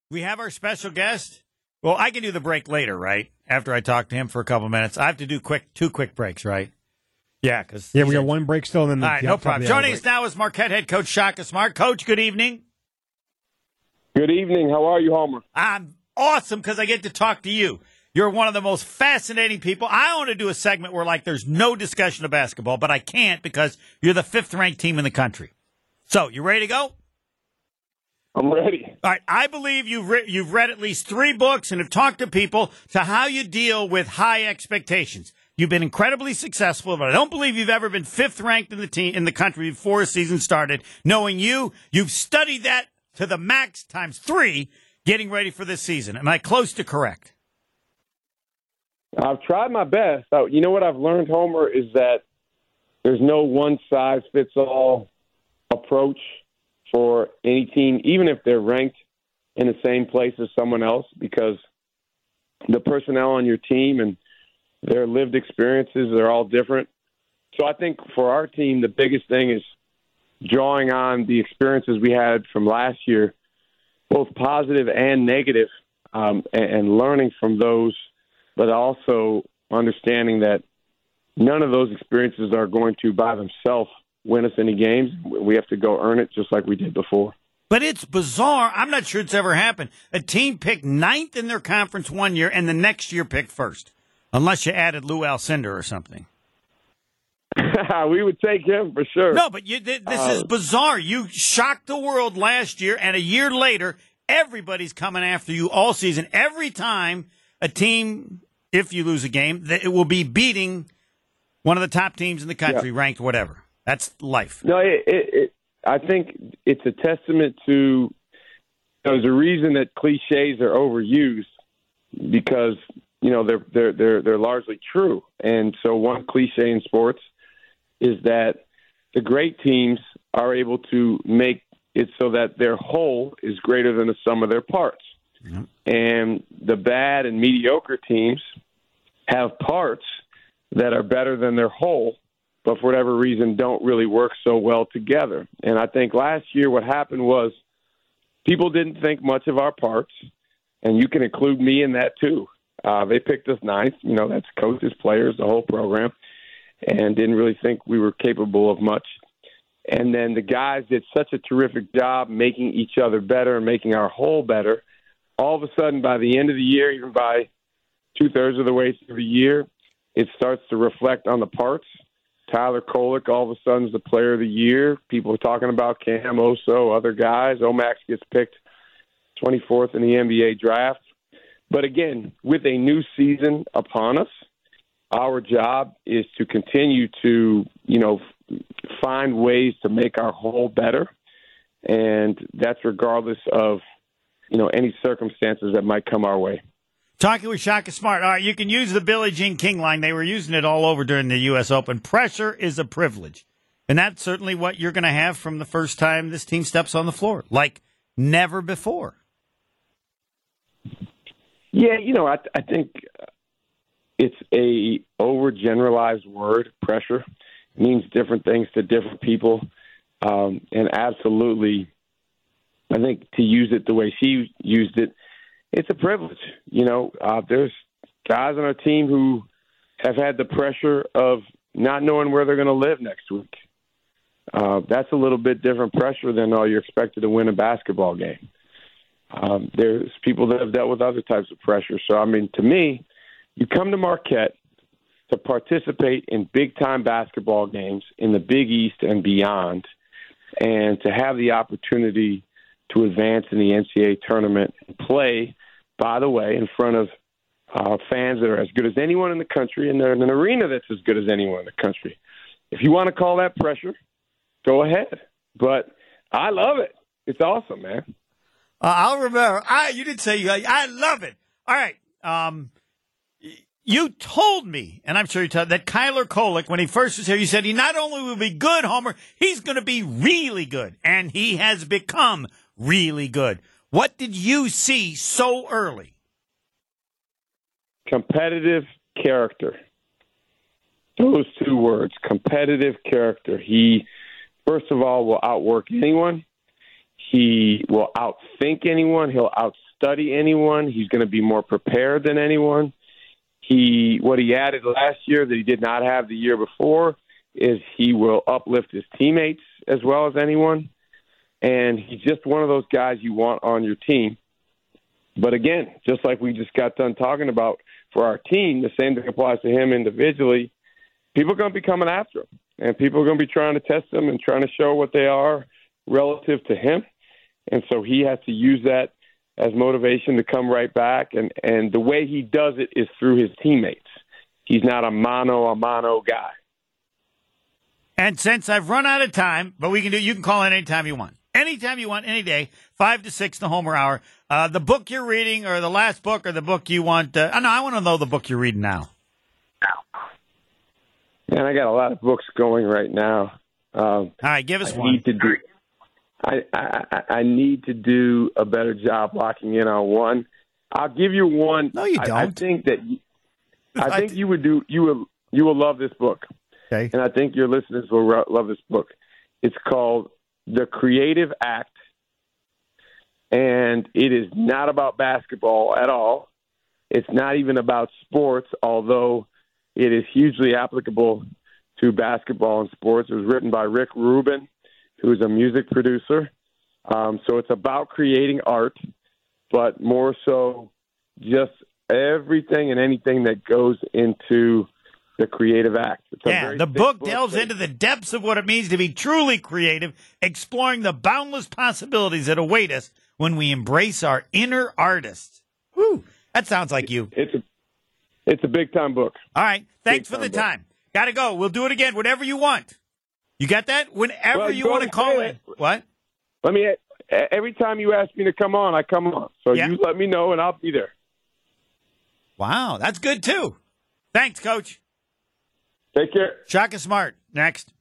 We have our special guest. Well, I can do the break later, right? After I talk to him for a couple minutes. I have to do two quick breaks, right? Yeah, because we got one break still. And then all right, no problem. Joining us now is Marquette head coach Shaka Smart. Coach, good evening. Good evening. How are you, Homer? I'm awesome because I get to talk to you. You're one of the most fascinating people. I want to do a segment where, there's no discussion of basketball, but I can't because you're the 5th-ranked team in the country. So, you ready to go? I'm ready. All right. I believe you've read at least 3 books and have talked to people to how you deal with high expectations. You've been incredibly successful, but I don't believe you've ever been 5th-ranked in the country before a season started. Knowing you've studied that to the max times 3 getting ready for this season. Am I close to correct? I've tried my best. You know what I've learned, Homer, is that there's no one-size-fits-all approach for any team, even if they're ranked in the same place as someone else, because the personnel on your team and their lived experiences, they're all different. So I think for our team, the biggest thing is drawing on the experiences we had from last year, both positive and negative, and learning from those, but also understanding that none of those experiences are going to, by themselves, win us any games. We have to go earn it just like we did before. But it's bizarre. I'm not sure it's ever happened. A team picked 9th in their conference one year and the next year picked 1st, unless you added Lou Alcindor or something. We would take him for sure. No, but this is bizarre. You shocked the world last year, and a year later, everybody's coming after you all season. Every time a team, if you lose a game, it will be beating one of the top teams in the country, ranked whatever. That's life. No, I think it's a testament to there's a reason that cliches are overused because they're largely true. And so one cliche in sports is that the great teams are able to make it so that their whole is greater than the sum of their parts. Mm-hmm. And the bad and mediocre teams have parts that are better than their whole, but for whatever reason don't really work so well together. And I think last year what happened was people didn't think much of our parts, and you can include me in that too. They picked us 9th. That's coaches, players, the whole program, and didn't really think we were capable of much. And then the guys did such a terrific job making each other better and making our whole better. All of a sudden, by the end of the year, even by 2/3 of the way through the year, it starts to reflect on the parts. Tyler Kolek all of a sudden is the player of the year. People are talking about Cam Oso, other guys. Omax gets picked 24th in the NBA draft. But again, with a new season upon us, our job is to continue to, find ways to make our whole better. And that's regardless of, any circumstances that might come our way. Talking with Shaka Smart. All right, you can use the Billie Jean King line. They were using it all over during the U.S. Open. Pressure is a privilege. And that's certainly what you're going to have from the first time this team steps on the floor, like never before. Yeah, I think it's a overgeneralized word, pressure. It means different things to different people. And absolutely, I think to use it the way she used it, it's a privilege. There's guys on our team who have had the pressure of not knowing where they're going to live next week. That's a little bit different pressure than you're expected to win a basketball game. There's people that have dealt with other types of pressure. So, to me, you come to Marquette to participate in big-time basketball games in the Big East and beyond, and to have the opportunity to advance in the NCAA tournament and play, by the way, in front of fans that are as good as anyone in the country, and they're in an arena that's as good as anyone in the country. If you want to call that pressure, go ahead. But I love it. It's awesome, man. I'll remember. You did say I love it. All right. You told me, and I'm sure you told that Kyler Kolek, when he first was here, you said he not only will be good, Homer, he's going to be really good. And he has become really good. What did you see so early? Competitive character. Those 2 words, competitive character. He, first of all, will outwork anyone. He will outthink anyone. He'll outstudy anyone. He's going to be more prepared than anyone. What he added last year that he did not have the year before is he will uplift his teammates as well as anyone. And he's just one of those guys you want on your team. But again, just like we just got done talking about for our team, the same thing applies to him individually. People are going to be coming after him, and people are going to be trying to test him and trying to show what they are relative to him. And so he has to use that as motivation to come right back. And the way he does it is through his teammates. He's not a mano guy. And since I've run out of time, but you can call in anytime you want. Anytime you want, any day, 5 to 6, the Homer Hour. The book you're reading, or the last book, or the book you want. I want to know the book you're reading now. Man, I got a lot of books going right now. All right, give us one. I need to do a better job locking in on one. I'll give you one. No, you don't. I think you would do. You will love this book. Okay. And I think your listeners will love this book. It's called The Creative Act, and it is not about basketball at all. It's not even about sports, although it is hugely applicable to basketball and sports. It was written by Rick Rubin, who is a music producer. So it's about creating art, but more so just everything and anything that goes into the creative act. The book delves into the depths of what it means to be truly creative, exploring the boundless possibilities that await us when we embrace our inner artists. Woo, that sounds like you. It's a big-time book. All right, thanks for the time. Got to go. We'll do it again, whenever you want. You got that? Whenever you want to call in. What? Every time you ask me to come on, I come on. So you let me know, and I'll be there. Wow, that's good, too. Thanks, Coach. Take care. Shaka Smart, next.